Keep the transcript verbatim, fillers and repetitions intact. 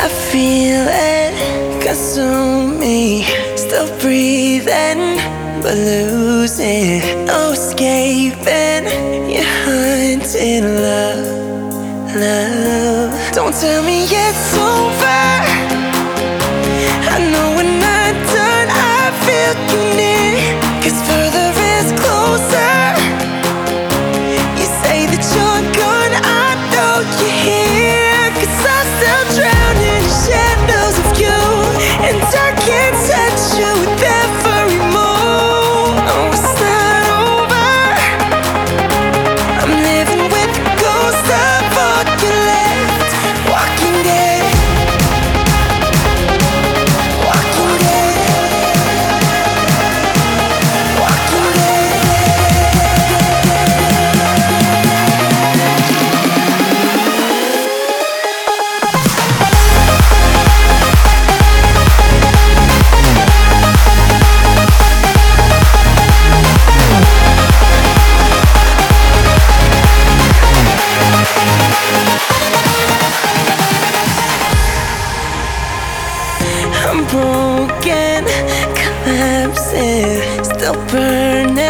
I feel it consume me. Still breathing, but losing. No escaping. You're hunting love, love. Don't tell me it's over. I know when I'm done, I feel you near. 'Cause further is closer. You say that you're gone, I know you're here. 'Cause I still drown in the shadows of you, and I can't touch you with every move. No, it's not over. I'm living with the ghost of all you left. Walking dead, walking dead, walking dead. I'm broken, collapsing, still burning.